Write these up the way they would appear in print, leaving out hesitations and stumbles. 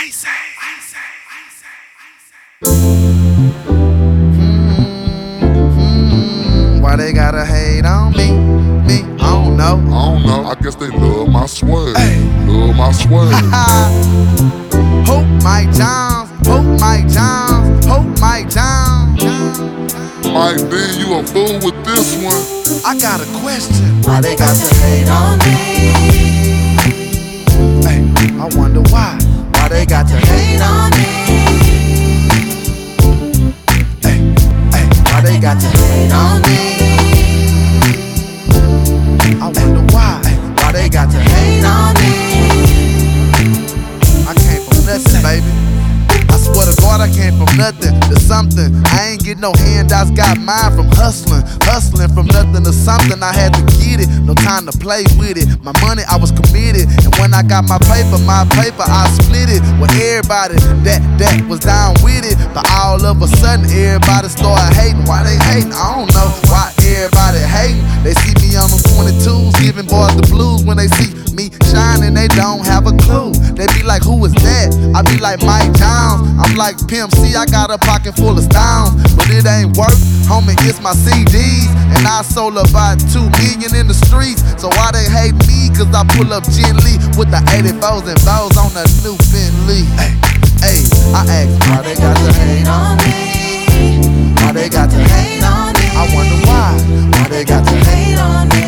Why they gotta hate on me? I don't know. I guess they love my swag. Love my swag. Hope Mike Jones. Hope Mike Jones. Mike D, you a fool with this one. I got a question. Why they got to hate on me? Hey, I wonder why. Why they got to hate on me? Hey, why they got to hate on me? I wonder why. Why they got to hate on me? I came from nothing, baby. I swear to God, I came from nothing to something. I ain't get no handouts, got mine from hustling from nothing to something. I had to get it, no time to play with it. My money, I was committed, and when I got my paper, I split it with everybody that was down with it. But all of a sudden, everybody started hating. Why they hating? I don't know why everybody hating. They see me on them 22s, giving boys the blues. When they see me shining, they don't have a clue. They be like, who is that? I be like Mike Jones. I'm like Pimp C, I got a pocket full of stones, but it ain't work, homie, it's my CDs. And I sold about 2 million in the streets. So why they hate me? Cause I pull up gently with the 84s and bows on the new Bentley. Hey, I ask why they got to hate on me? Why they got to hate on me? I wonder why. Why they got to hate on me?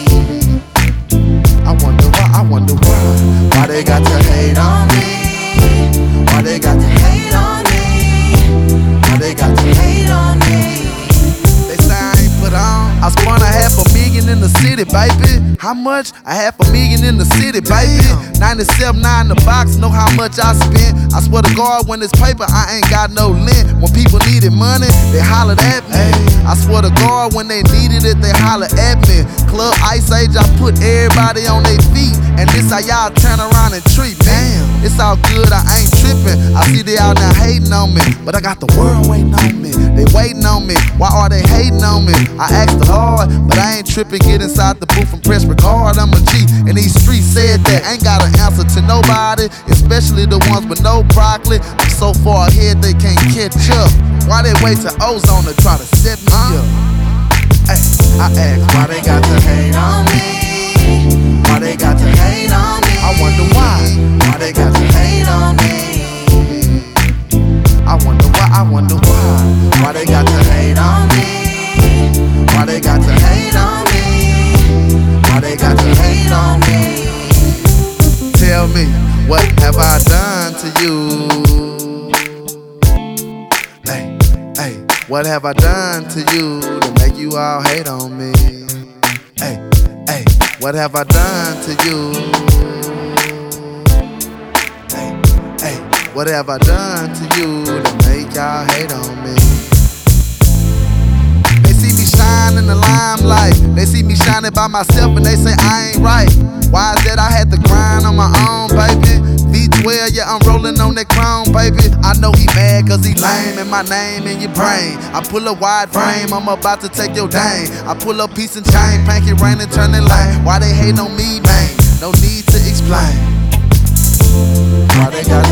I wonder why. Why they got to hate on me? Why they got to hate on me? Why they got to hate on me? They say I ain't put on. I spun $500,000 in the city, baby. How much? $500,000 in the city, baby. 97.9 the box, know how much I spent. I swear to God, when it's paper, I ain't got no lint. When people needed money, they hollered at me. I swear to God, when they needed it, they hollered at me. Club Ice Age, I put everybody on their feet. And this how y'all turn around and treat me. Damn, it's all good, I ain't tripping. I see they out now hating on me, but I got the world waiting on me. They waiting on me, why are they hating on me? I asked the Lord, but I ain't tripping. Get inside the booth and press record. I'm a G, and these streets said that. Ain't got an answer to nobody, especially the ones with no broccoli. I'm so far ahead they can't catch up. Why they wait till ozone to try to set me up? Hey, I asked why they got to hate on me? Why they got to hate on me? I wonder why. Why they got to hate on me? I wonder why. Why they got to hate on me? Why they got to hate on me? Why they got to hate on me? Tell me, what have I done to you? Hey, what have I done to you to make you all hate on me? Hey, what have I done to you? Hey, what have I done to you to make y'all hate on me? They see me shine in the limelight. They see me shining by myself and they say I ain't right. Why is that I had to grind on my own, baby? V12, yeah, I'm rolling on that chrome, baby. I know he mad cause he lame and my name in your brain. I pull a wide frame, I'm about to take your dame. I pull up piece and chain, paint it rain and turn it lane. Why they hating on me, man? No need to explain. Why they got